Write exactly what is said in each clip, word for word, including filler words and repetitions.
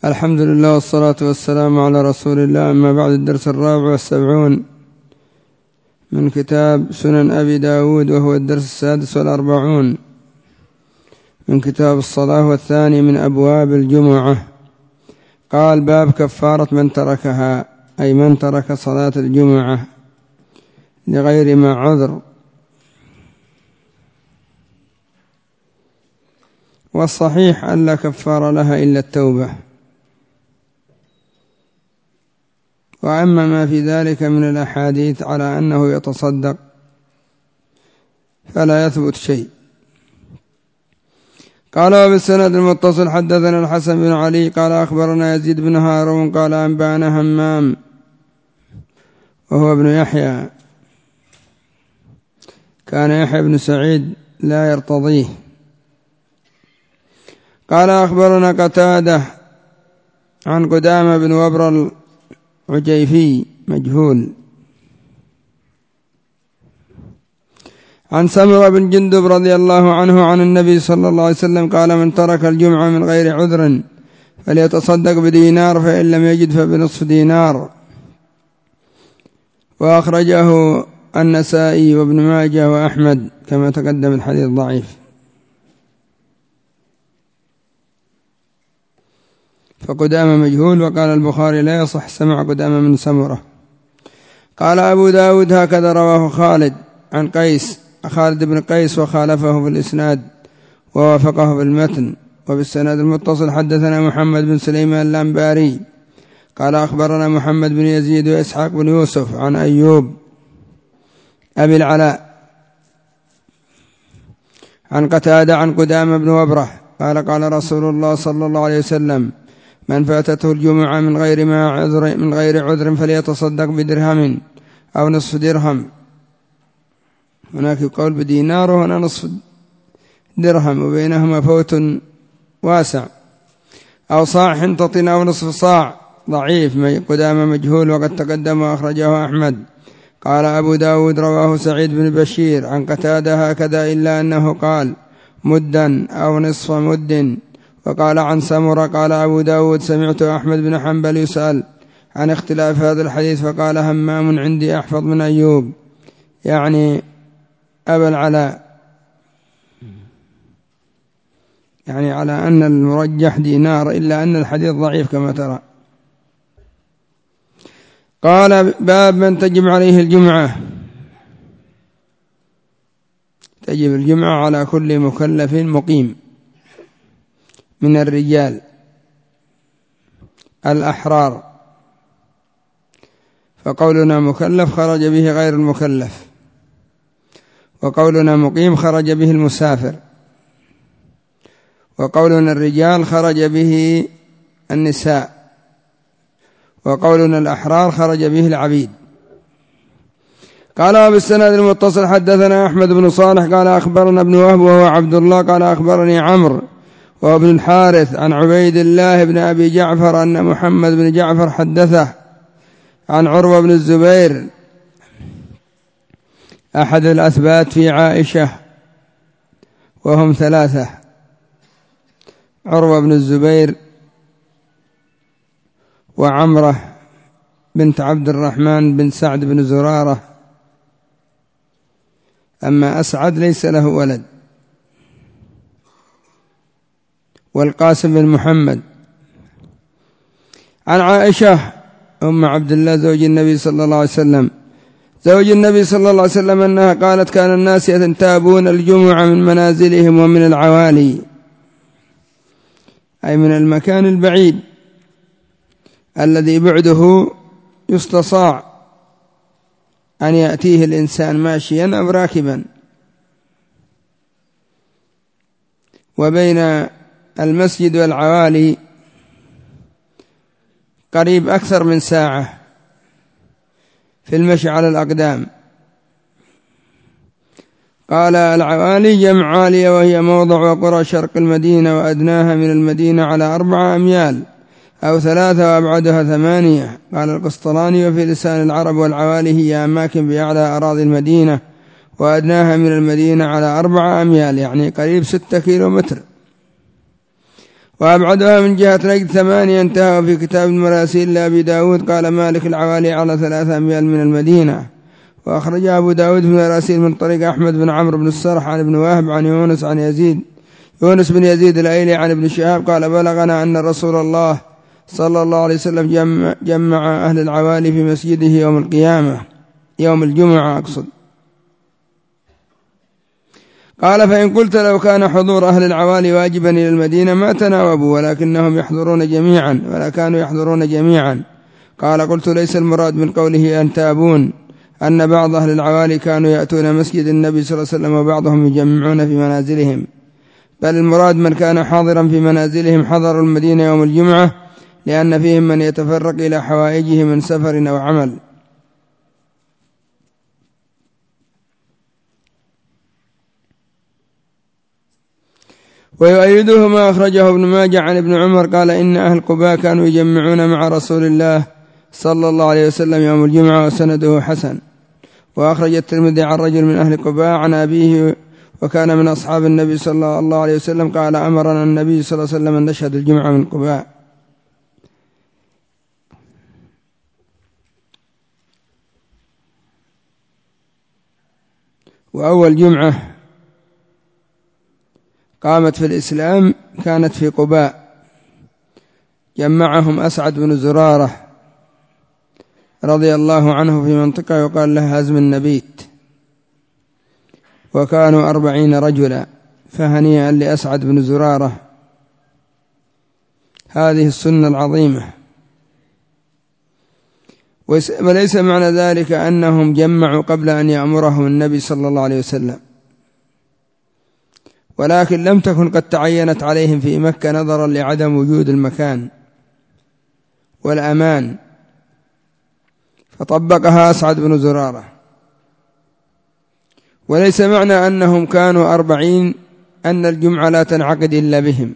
الحمد لله والصلاة والسلام على رسول الله. أما بعد، الدرس الرابع والسبعون من كتاب سنن أبي داود، وهو الدرس السادس والأربعون من كتاب الصلاة، والثاني من أبواب الجمعة. قال: باب كفارة من تركها، أي من ترك صلاة الجمعة لغير ما عذر. والصحيح أن لا كفار لها إلا التوبة، وأما ما في ذلك من الأحاديث على أنه يتصدق فلا يثبت شيء. قال: وبالسند المتصل حدثنا الحسن بن علي قال أخبرنا يزيد بن هارون قال أنبأنا همام وهو ابن يحيى، كان يحيى بن سعيد لا يرتضيه. قال أخبرنا قتادة عن قدامة بن وبر العجيفي مجهول، عن سمرة بن جندب رضي الله عنه عن النبي صلى الله عليه وسلم قال: من ترك الجمعة من غير عذر فليتصدق بدينار، فإن لم يجد فبنصف دينار. وأخرجه النسائي وابن ماجه وأحمد كما تقدم. الحديث ضعيف، فقدامة مجهول، وقال البخاري لا يصح سمع قدامة من سمرة. قال أبو داود: هكذا رواه خالد عن قيس خالد بن قيس، وخالفه في الإسناد ووافقه في المتن. وبالسند المتصل حدثنا محمد بن سليمان اللامباري قال أخبرنا محمد بن يزيد وإسحاق بن يوسف عن أيوب أبي العلاء عن قتادة عن قدامة بن وبره قال: قال رسول الله صلى الله عليه وسلم: من فاتته الجمعة من غير ما عذر من غير عذر فليتصدق بدرهم أو نصف درهم. هناك قول بدينار وهنا نصف درهم، وبينهما فوت واسع. أو صاع حنطة أو نصف صاع. ضعيف، قدامة مجهول، وقد تقدم وأخرجه أحمد. قال أبو داود: رواه سعيد بن بشير عن قتادة هكذا، إلا أنه قال مدا أو نصف مد. وقال عن سمرة قال أبو داود: سمعت أحمد بن حنبل يسأل عن اختلاف هذا الحديث فقال: همام عندي أحفظ من أيوب، يعني أبا العلاء، يعني على أن المرجح دينار، إلا أن الحديث ضعيف كما ترى. قال: باب من تجب عليه الجمعة. تجب الجمعة على كل مكلف مقيم من الرجال الأحرار، فقولنا مكلف خرج به غير المكلف، وقولنا مقيم خرج به المسافر، وقولنا الرجال خرج به النساء، وقولنا الأحرار خرج به العبيد. قال: بالسند المتصل حدثنا أحمد بن صالح قال أخبرنا ابن وهب وهو عبد الله قال أخبرني عمرو وهو ابن الحارث عن عبيد الله بن أبي جعفر أن محمد بن جعفر حدثه عن عروة بن الزبير أحد الأثبات في عائشة، وهم ثلاثة: عروة بن الزبير، وعمرة بنت عبد الرحمن بن سعد بن زرارة، أما أسعد ليس له ولد، والقاسم بن محمد. عن عائشة أم عبد الله زوج النبي صلى الله عليه وسلم زوج النبي صلى الله عليه وسلم أنها قالت: كان الناس ينتابون الجمعة من منازلهم ومن العوالي، أي من المكان البعيد الذي بعده يستطاع أن يأتيه الإنسان ماشيا أو راكبا، وبين المسجد والعوالي قريب أكثر من ساعة في المشي على الأقدام. قال: العوالي جمع عالية، وهي موضع وقرى شرق المدينة، وأدناها من المدينة على أربعة أميال أو ثلاثة، وأبعدها ثمانية. قال القسطلاني: وفي لسان العرب والعوالي هي أماكن بأعلى أراضي المدينة، وأدناها من المدينة على أربعة أميال، يعني قريب ستة كيلو متر. وأبعدها من جهة نجد ثمانية انتهى في كتاب المراسيل لأبي داود. قال مالك العوالي على ثلاثة أميال من المدينة. وأخرج أبو داود في المراسيل من طريق أحمد بن عمرو بن السرح عن ابن وهب عن يونس عن يزيد يونس بن يزيد الأيلي عن ابن شهاب قال بلغنا أن رسول الله صلى الله عليه وسلم جمع, جمع أهل العوالي في مسجده يوم القيامة يوم الجمعة أقصد. قال فإن قلت لو كان حضور أهل العوالي واجبا إلى المدينة ما تناوبوا ولكنهم يحضرون جميعا ولا كانوا يحضرون جميعا. قال قلت ليس المراد من قوله أن تابون أن بعض أهل العوالي كانوا يأتون مسجد النبي صلى الله عليه وسلم وبعضهم يجمعون في منازلهم، بل المراد من كان حاضرا في منازلهم حضروا المدينة يوم الجمعة لأن فيهم من يتفرق إلى حوائجه من سفر أو عمل. ويؤيده ما أخرجه ابن ماجه عن ابن عمر قال إن أهل قباء كانوا يجمعون مع رسول الله صلى الله عليه وسلم يوم الجمعة وسنده حسن. وأخرج الترمذي عن رجل من أهل قباء عن أبيه وكان من أصحاب النبي صلى الله عليه وسلم قال أمرنا النبي صلى الله عليه وسلم أن نشهد الجمعة من قباء. وأول جمعة قامت في الإسلام كانت في قباء، جمعهم أسعد بن زرارة رضي الله عنه في منطقة يقال لها هزم النبيت، وكانوا أربعين رجلا، فهنيئا لأسعد بن زرارة هذه السنة العظيمة. وليس معنى ذلك أنهم جمعوا قبل أن يأمرهم النبي صلى الله عليه وسلم، ولكن لم تكن قد تعينت عليهم في مكة نظرا لعدم وجود المكان والأمان، فطبقها أسعد بن زرارة. وليس معنى أنهم كانوا أربعين أن الجمعة لا تنعقد إلا بهم،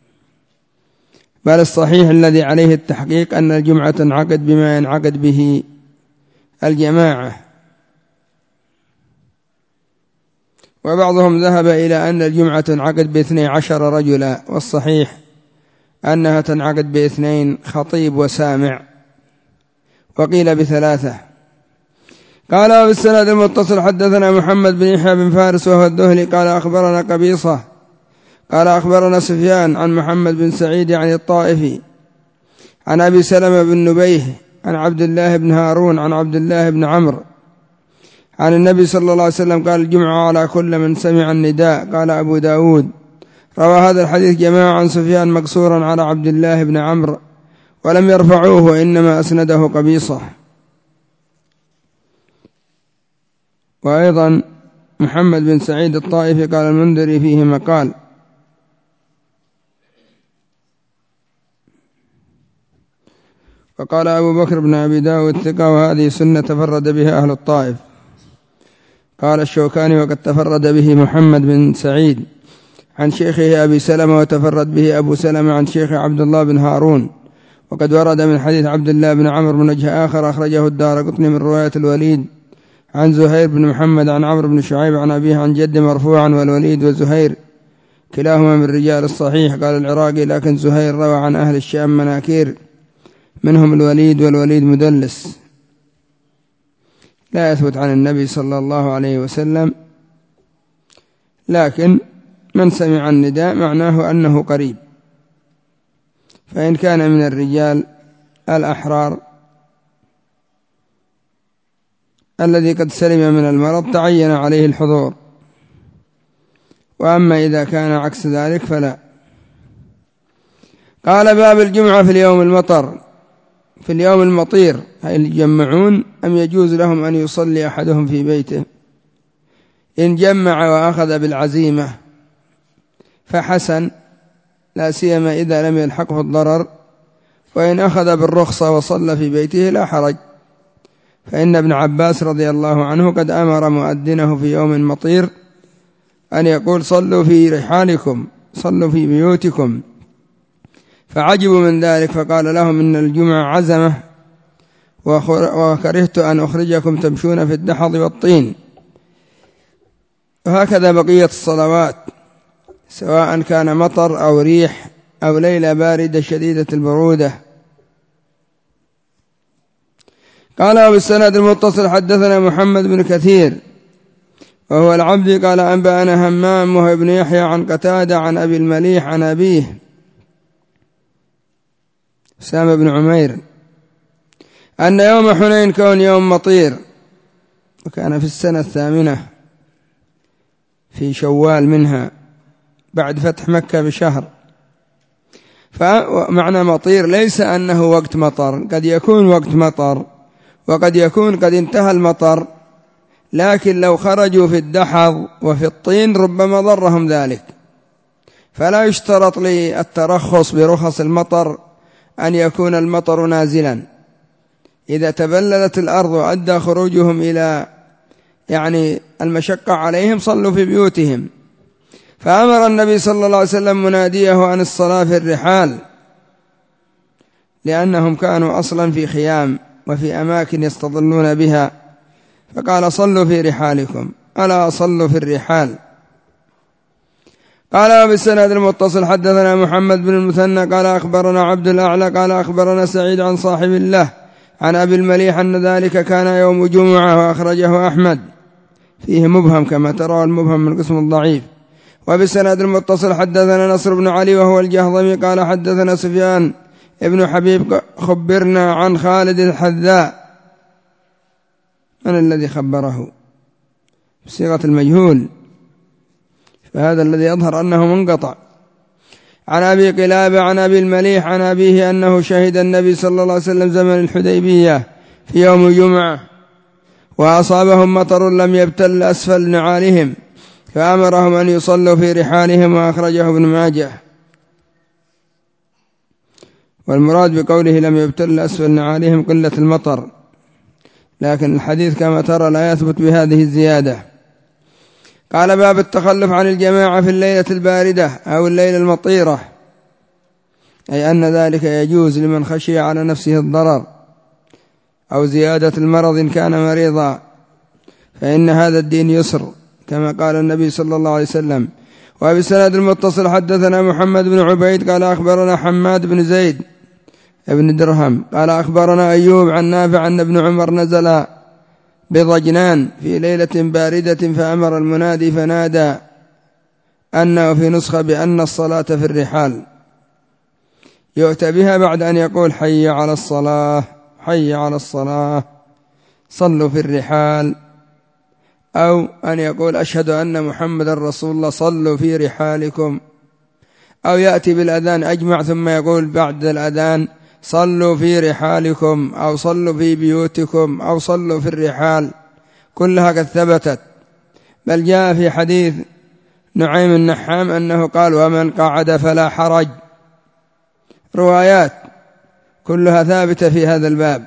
بل الصحيح الذي عليه التحقيق أن الجمعة تنعقد بما ينعقد به الجماعة. وبعضهم ذهب إلى أن الجمعة تنعقد باثني عشر رجلا، والصحيح أنها تنعقد باثنين خطيب وسامع، وقيل بثلاثة. قال وبالسند المتصل حدثنا محمد بن يحيى بن فارس وهو الدهلي قال أخبرنا قبيصة قال أخبرنا سفيان عن محمد بن سعيد عن الطائفي عن أبي سلمة بن نبيه عن عبد الله بن هارون عن عبد الله بن عمرو عن النبي صلى الله عليه وسلم قال الجمعة على كل من سمع النداء. قال أبو داود روى هذا الحديث جماعة عن سفيان مقصورا على عبد الله بن عمرو ولم يرفعوه وإنما أسنده قبيصة. وأيضا محمد بن سعيد الطائفي قال المنذري فيه مقال. وقال أبو بكر بن أبي داود ثقة وهذه سنة تفرد بها أهل الطائف. قال الشوكاني وقد تفرد به محمد بن سعيد عن شيخه أبي سلمة وتفرد به أبو سلمة عن شيخه عبد الله بن هارون. وقد ورد من حديث عبد الله بن عمرو من وجه آخر أخرجه الدارقطني من رواية الوليد عن زهير بن محمد عن عمرو بن شعيب عن أبيه عن جد مرفوعا والوليد وزهير كلاهما من رجال الصحيح. قال العراقي لكن زهير روى عن أهل الشام مناكير منهم الوليد والوليد مدلس لا يثبت عن النبي صلى الله عليه وسلم، لكن من سمع النداء معناه أنه قريب، فإن كان من الرجال الأحرار الذي قد سلم من المرض تعين عليه الحضور، وأما إذا كان عكس ذلك فلا. قال باب الجمعة في اليوم المطر في اليوم المطير، هل يجمعون أم يجوز لهم أن يصلي أحدهم في بيته؟ إن جمع وأخذ بالعزيمة فحسن، لا سيما إذا لم يلحقه الضرر، وإن أخذ بالرخصة وصلى في بيته لا حرج، فإن ابن عباس رضي الله عنه قد أمر مؤذنه في يوم مطير أن يقول صلوا في رحالكم صلوا في بيوتكم، فعجبوا من ذلك فقال لهم إن الجمعة عزمة وكرهت أن أخرجكم تمشون في الدحض والطين. وهكذا بقية الصلوات سواء كان مطر أو ريح أو ليلة باردة شديدة البرودة. قال بالسند المتصل حدثنا محمد بن كثير وهو العبد قال أنبأنا همام وهو ابن يحيى عن قتادة عن أبي المليح عن أبيه سام بن عمير أن يوم حنين كون يوم مطير، وكان في السنة الثامنة في شوال منها بعد فتح مكة بشهر. فمعنى مطير ليس أنه وقت مطر، قد يكون وقت مطر وقد يكون قد انتهى المطر، لكن لو خرجوا في الدحض وفي الطين ربما ضرهم ذلك. فلا يشترط للترخص برخص المطر أن يكون المطر نازلا. إذا تبللت الأرض وأدى خروجهم إلى يعني المشقة عليهم صلوا في بيوتهم. فأمر النبي صلى الله عليه وسلم مناديه عن الصلاة في الرحال، لأنهم كانوا أصلا في خيام وفي أماكن يستظلون بها، فقال صلوا في رحالكم ألا صلوا في الرحال. قال بالسند المتصل حدثنا محمد بن المثنى قال أخبرنا عبد الأعلى قال أخبرنا سعيد عن صاحب الله عن أبي المليح أن ذلك كان يوم جمعة وأخرجه أحمد، فيه مبهم كما ترى المبهم من قسم الضعيف. وبالسند المتصل حدثنا نصر بن علي وهو الجهضمي قال حدثنا سفيان ابن حبيب خبرنا عن خالد الحذاء. من الذي خبره بصيغة المجهول، فهذا الذي يظهر أنه منقطع. عن أبي قلابة عن أبي المليح عن أبيه أنه شهد النبي صلى الله عليه وسلم زمن الحديبية في يوم الجمعة وأصابهم مطر لم يبتل أسفل نعالهم فأمرهم أن يصلوا في رحالهم، وأخرجه ابن ماجه. والمراد بقوله لم يبتل أسفل نعالهم قلة المطر، لكن الحديث كما ترى لا يثبت بهذه الزيادة. قال باب التخلف عن الجماعة في الليلة الباردة أو الليلة المطيرة، أي أن ذلك يجوز لمن خشي على نفسه الضرر أو زيادة المرض إن كان مريضا، فإن هذا الدين يسر كما قال النبي صلى الله عليه وسلم. وبسند المتصل حدثنا محمد بن عبيد قال أخبرنا حماد بن زيد ابن درهم قال أخبرنا أيوب عن نافع أن ابن عمر نزل بضجنان في ليلة باردة فأمر المنادي فنادى أنه في نسخة بأن الصلاة في الرحال يؤتى بها بعد أن يقول حي على الصلاة حي على الصلاة صلوا في الرحال، أو أن يقول أشهد أن محمد رسول الله صلوا في رحالكم، أو يأتي بالأذان أجمع ثم يقول بعد الأذان صلوا في رحالكم أو صلوا في بيوتكم أو صلوا في الرحال، كلها قد ثبتت. بل جاء في حديث نعيم النحام أنه قال ومن قعد فلا حرج. روايات كلها ثابتة في هذا الباب.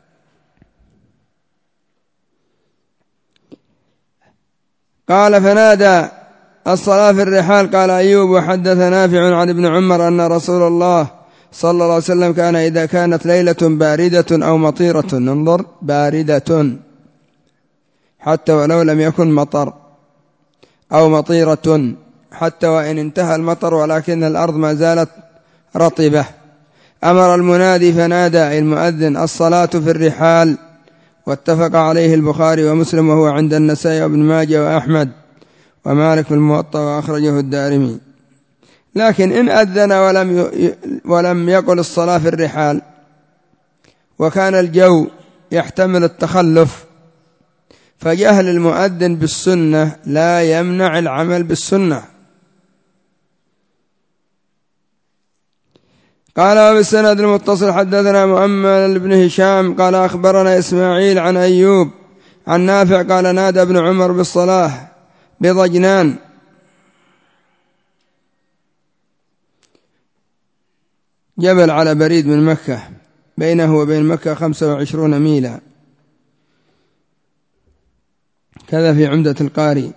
قال فنادى الصلاة في الرحال. قال أيوب وحدث نافع عن ابن عمر أن رسول الله صلى الله عليه وسلم كان إذا كانت ليلة باردة أو مطيرة، انظر باردة حتى ولو لم يكن مطر، أو مطيرة حتى وإن انتهى المطر ولكن الأرض ما زالت رطبة، أمر المنادي فنادى المؤذن الصلاة في الرحال. واتفق عليه البخاري ومسلم وهو عند النسائي وابن ماجه وأحمد ومالك في الموطأ وأخرجه الدارمي. لكن إن أذن ولم ولم يقل الصلاة في الرحال وكان الجو يحتمل التخلف، فجهل المؤذن بالسنة لا يمنع العمل بالسنة. قال بالسند المتصل حدثنا مؤمل بن هشام قال أخبرنا إسماعيل عن أيوب عن نافع قال نادى ابن عمر بالصلاة بضجنان. جبل على بريد من مكة، بينه وبين مكة خمسة وعشرون ميلا، كذا في عمدة القاري.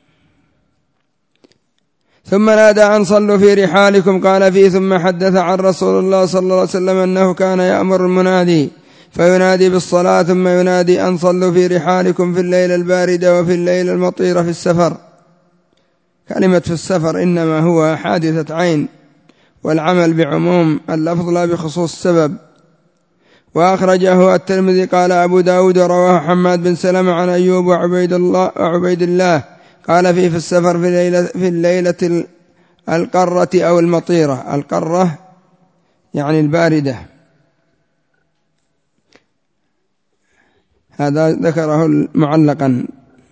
ثم نادى أن صلوا في رحالكم قال فيه ثم حدث عن رسول الله صلى الله عليه وسلم أنه كان يأمر المنادي فينادي بالصلاة ثم ينادي أن صلوا في رحالكم في الليلة الباردة وفي الليلة المطيرة في السفر. كلمة في السفر إنما هو حادثة عين والعمل بعموم اللفظ لا بخصوص السبب. وأخرجه الترمذي. قال أبو داود رواه حماد بن سلمة عن أيوب وعبيد الله, وعبيد الله قال فيه في السفر في الليلة, في الليلة القرة أو المطيرة. القرة يعني الباردة. هذا ذكره معلقا.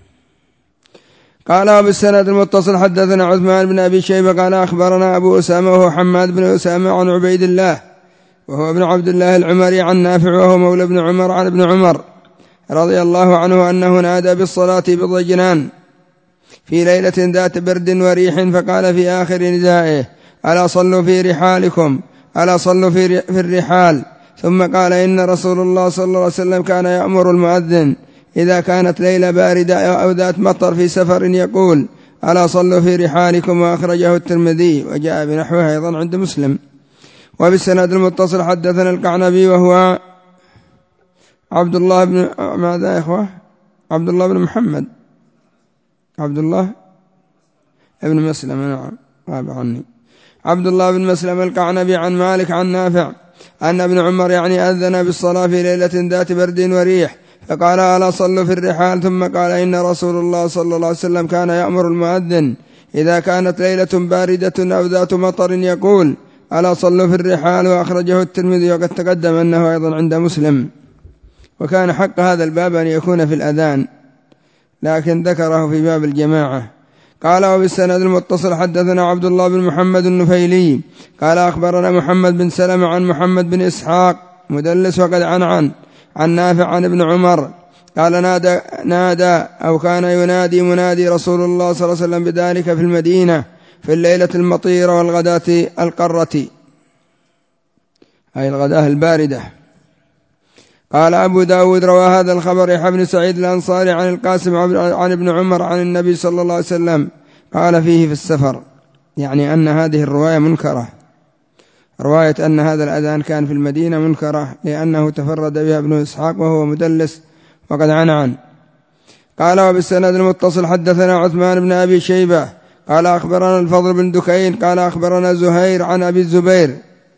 قال وبالسند المتصل حدثنا عثمان بن أبي شيبة قال أخبرنا أبو أسامة وهو حماد بن أسامة عن عبيد الله وهو ابن عبد الله العمري عن نافع وهو مولى ابن عمر عن ابن عمر رضي الله عنه أنه نادى بالصلاة بضجنان في ليلة ذات برد وريح فقال في آخر ندائه ألا صلوا في رحالكم ألا صلوا في الرحال. ثم قال إن رسول الله صلى الله عليه وسلم كان يأمر المؤذن إذا كانت ليلة باردة أو ذات مطر في سفر يقول ألا صلوا في رحالكم. وأخرجه الترمذي وجاء بنحوه أيضا عند مسلم. وبالسند المتصل حدثنا القعنبي وهو عبد الله بن ماذا يا إخوة عبد الله بن محمد عبد الله ابن مسلم نعم غاب عني عبد الله بن مسلم القعنبي عن مالك عن نافع أن ابن عمر يعني أذن بالصلاة في ليلة ذات برد وريح فقال ألا صلوا في الرحال. ثم قال إن رسول الله صلى الله عليه وسلم كان يأمر المؤذن إذا كانت ليلة باردة أو ذات مطر يقول ألا صلوا في الرحال. وأخرجه الترمذي وقد تقدم أنه أيضا عند مسلم. وكان حق هذا الباب أن يكون في الأذان لكن ذكره في باب الجماعة. قال وبالسند المتصل حدثنا عبد الله بن محمد النفيلي قال أخبرنا محمد بن سلمة عن محمد بن إسحاق مدلس وقد عنعن عن نافع عن ابن عمر قال نادى, نادى أو كان ينادي منادي رسول الله صلى الله عليه وسلم بذلك في المدينة في الليلة المطيرة والغداة القرة أي الغداة الباردة. قال أبو داود روى هذا الخبر يحيى بن سعيد الأنصاري عن القاسم عن ابن عمر عن النبي صلى الله عليه وسلم قال فيه في السفر يعني أن هذه الرواية منكرة. رواية أن هذا الأذان كان في المدينة منكرة لأنه تفرد بها ابن إسحاق وهو مدلس وقد عنعن. قال وبالسند المتصل حدثنا عثمان بن أبي شيبة قال أخبرنا الفضل بن دكين قال أخبرنا زهير عن أبي الزبير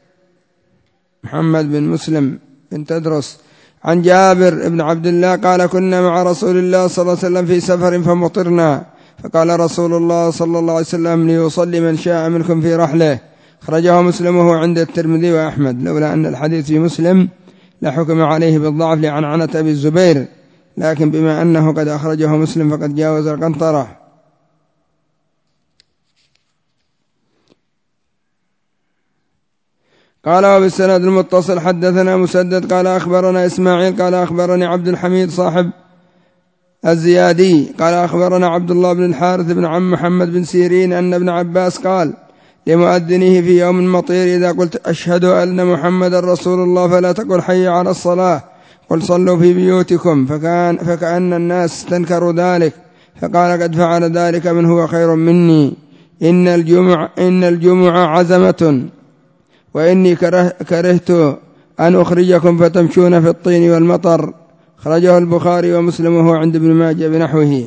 محمد بن مسلم بن تدرس عن جابر بن عبد الله قال كنا مع رسول الله صلى الله عليه وسلم في سفر فمطرنا فقال رسول الله صلى الله عليه وسلم ليصلي من شاء منكم في رحله. خرجه مسلم وهو عند الترمذي وأحمد. لولا أن الحديث في مسلم لحكم عليه بالضعف لعنعنة أبي الزبير لكن بما أنه قد أخرجه مسلم فقد جاوز القنطرة. قال وبالسند المتصل حدثنا مسدد قال أخبرنا إسماعيل قال أخبرني عبد الحميد صاحب الزيادي قال أخبرنا عبد الله بن الحارث بن عم محمد بن سيرين أن ابن عباس قال لمؤذنه في يوم مطير إذا قلت أشهد أن محمد رسول الله فلا تقل حي على الصلاة قل صلوا في بيوتكم. فكان فكأن الناس استنكروا ذلك فقال قد فعل ذلك من هو خير مني إن الجمعة, إن الجمعة عزمة وإني كرهت أن أخرجكم فتمشون في الطين والمطر. خرجه البخاري ومسلم وهو عند ابن ماجه بنحوه.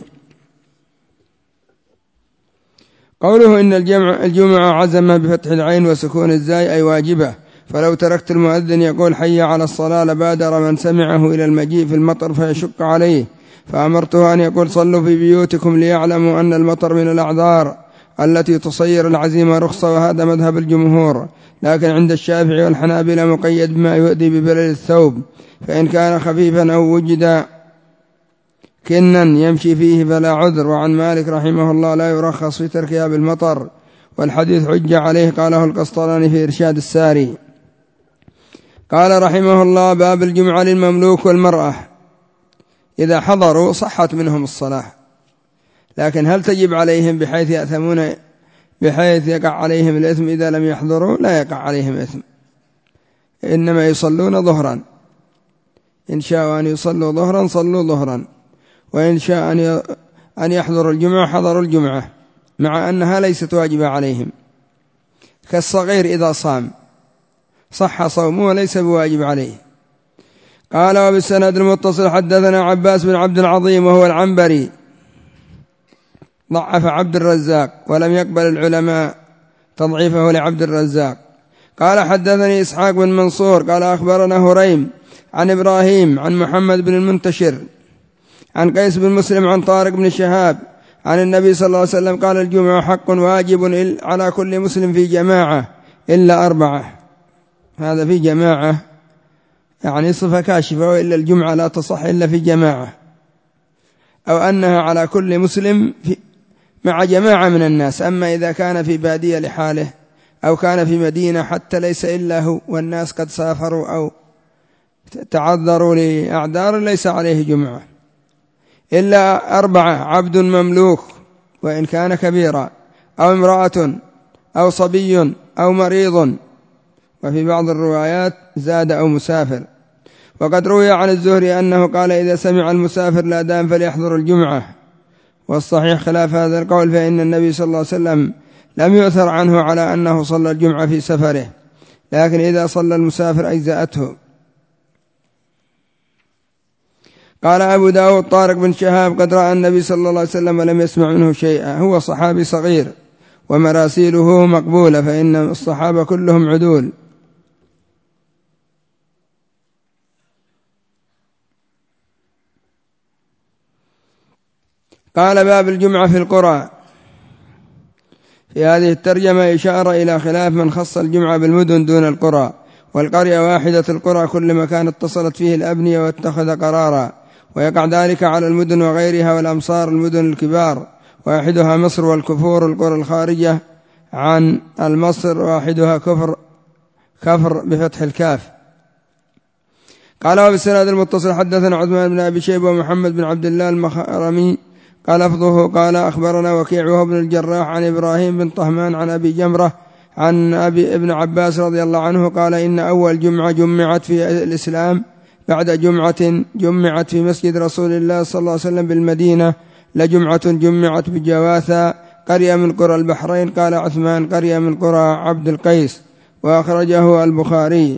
قوله إن الجمع الجمعة عزمة بفتح العين وسكون الزاي أي واجبة فلو تركت المؤذن يقول حي على الصلاة لبادر من سمعه إلى المجيء في المطر فيشق عليه فأمرته أن يقول صلوا في بيوتكم ليعلموا أن المطر من الأعذار التي تصير العزيمة رخصة وهذا مذهب الجمهور. لكن عند الشافعي والحنابلة مقيد بما يؤدي ببلل الثوب فإن كان خفيفا أو وجد كنا يمشي فيه فلا عذر. وعن مالك رحمه الله لا يرخص في تركها بالمطر والحديث حجة عليه قاله القسطلاني في إرشاد الساري. قال رحمه الله باب الجمعة للمملوك والمرأة إذا حضروا صحت منهم الصلاة لكن هل تجب عليهم بحيث يأثمون بحيث يقع عليهم الإثم إذا لم يحضروا؟ لا يقع عليهم إثم إنما يصلون ظهرا إن شاءوا أن يصلوا ظهرا صلوا ظهرا وإن شاء أن يحضروا الجمعة حضروا الجمعة مع أنها ليست واجبة عليهم كالصغير إذا صام صح صومه وليس بواجب عليه. قال وبالسند المتصل حدثنا عباس بن عبد العظيم وهو العنبري ضعف عبد الرزاق ولم يقبل العلماء تضعيفه لعبد الرزاق قال حدثني إسحاق بن منصور قال أخبرنا هريم عن إبراهيم عن محمد بن المنتشر عن قيس بن مسلم عن طارق بن شهاب عن النبي صلى الله عليه وسلم قال الجمعة حق واجب على كل مسلم في جماعة إلا أربعة. هذا في جماعة يعني صفة كاشفة، وإلا الجمعة لا تصح إلا في جماعة، أو أنها على كل مسلم في مع جماعة من الناس. أما إذا كان في بادية لحاله أو كان في مدينة حتى ليس إلا هو والناس قد سافروا أو تعذروا لأعذار ليس عليه جمعة إلا أربعة: عبد مملوك وإن كان كبيرا، أو امرأة، أو صبي، أو مريض، وفي بعض الروايات زاد أو مسافر. وقد روي عن الزهري أنه قال إذا سمع المسافر الأذان فليحضر الجمعة، والصحيح خلاف هذا القول، فإن النبي صلى الله عليه وسلم لم يؤثر عنه على أنه صلى الجمعة في سفره، لكن إذا صلى المسافر أجزأته. قال أبو داود طارق بن شهاب قد رأى النبي صلى الله عليه وسلم ولم يسمع منه شيئا، هو صحابي صغير ومراسيله مقبولة، فإن الصحابة كلهم عدول. قال باب الجمعة في القرى. في هذه الترجمة إشارة إلى خلاف من خص الجمعة بالمدن دون القرى، والقرية واحدة القرى كل مكان اتصلت فيه الأبنية واتخذ قرارا، ويقع ذلك على المدن وغيرها والأمصار المدن الكبار، واحدها مصر والكفور القرى الخارجة عن المصر، واحدها كفر كفر بفتح الكاف. قال وبالسناد المتصل حدثنا عثمان بن أبي شيبة ومحمد بن عبد الله المخرمي قال لفظه قال أخبرنا وكيع وهو بن الجراح عن إبراهيم بن طهمان عن أبي جمرة عن أبي ابن عباس رضي الله عنه قال إن أول جمعة جمعت في الإسلام بعد جمعة جمعت في مسجد رسول الله صلى الله عليه وسلم بالمدينة لجمعة جمعت بجواثة قرية من قرى البحرين. قال عثمان قرية من قرى عبد القيس، وأخرجه البخاري.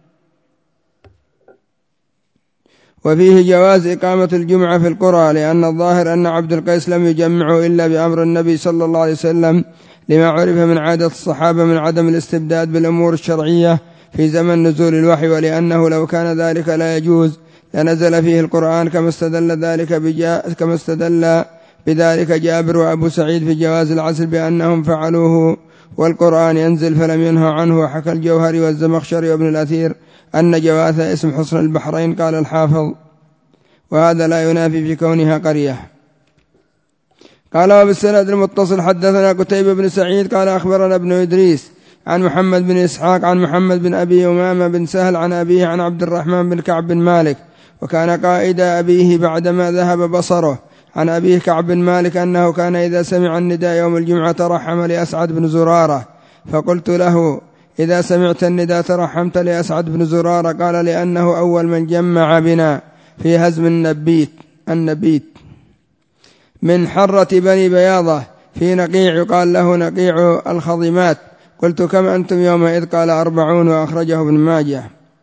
وفيه جواز إقامة الجمعة في القرى، لأن الظاهر أن عبد القيس لم يجمعوا إلا بأمر النبي صلى الله عليه وسلم، لما عرف من عادة الصحابة من عدم الاستبداد بالأمور الشرعية في زمن نزول الوحي، ولأنه لو كان ذلك لا يجوز لنزل فيه القرآن، كما استدل ذلك بجا... كما استدل بذلك جابر وأبو سعيد في جواز العزل بأنهم فعلوه والقرآن ينزل فلم ينهوا عنه. وحكى الجوهري والزمخشري وابن الأثير أن جواثة اسم حصن البحرين. قال الحافظ وهذا لا ينافي في كونها قرية. قال وبالسند المتصل حدثنا قتيبة بن سعيد قال أخبرنا ابن إدريس عن محمد بن إسحاق عن محمد بن أبي أمامة بن سهل عن أبيه عن عبد الرحمن بن كعب بن مالك، وكان قائد أبيه بعدما ذهب بصره، عن أبيه كعب بن مالك أنه كان إذا سمع النداء يوم الجمعة ترحم لأسعد بن زرارة، فقلت له إذا سمعت النداء ترحمت لأسعد بن زرارة؟ قال لأنه أول من جمع بنا في هزم النبيت النبيت من حرة بني بياضة في نقيع يقال له نقيع الخضمات. قلت كم أنتم يومئذ؟ قال أربعون، وأخرجه ابن ماجه.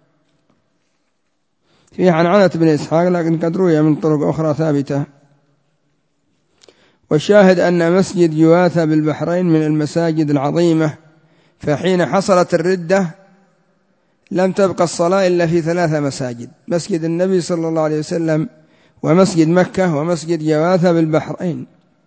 في عنعنة بن إسحاق لكن قد روي من طرق أخرى ثابتة. والشاهد أن مسجد جواثة بالبحرين من المساجد العظيمة، فحين حصلت الردة لم تبقى الصلاة إلا في ثلاثة مساجد: مسجد النبي صلى الله عليه وسلم، ومسجد مكة، ومسجد جواثة بالبحرين.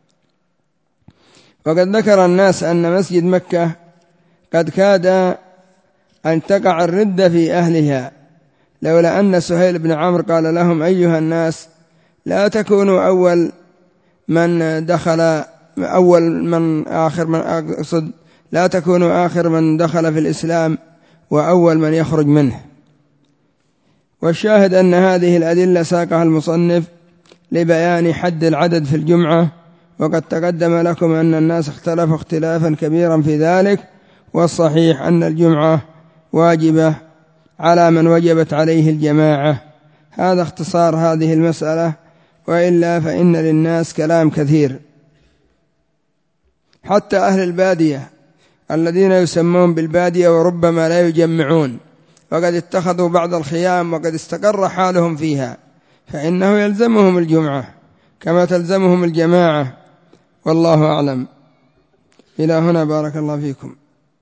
وقد ذكر الناس أن مسجد مكة قد كاد أن تقع الردة في أهلها، لولا أن سهيل بن عمرو قال لهم أيها الناس لا تكونوا أول من دخل أول من آخر من أقصد لا تكونوا آخر من دخل في الإسلام وأول من يخرج منه. والشاهد أن هذه الأدلة ساقها المصنف لبيان حد العدد في الجمعة، وقد تقدم لكم أن الناس اختلفوا اختلافا كبيرا في ذلك، والصحيح أن الجمعة واجبة على من وجبت عليه الجماعة. هذا اختصار هذه المسألة، وإلا فإن للناس كلام كثير، حتى أهل البادية الذين يسمون بالبادية وربما لا يجمعون، وقد اتخذوا بعض الخيام وقد استقر حالهم فيها، فإنه يلزمهم الجمعة كما تلزمهم الجماعة، والله أعلم. إلى هنا بارك الله فيكم.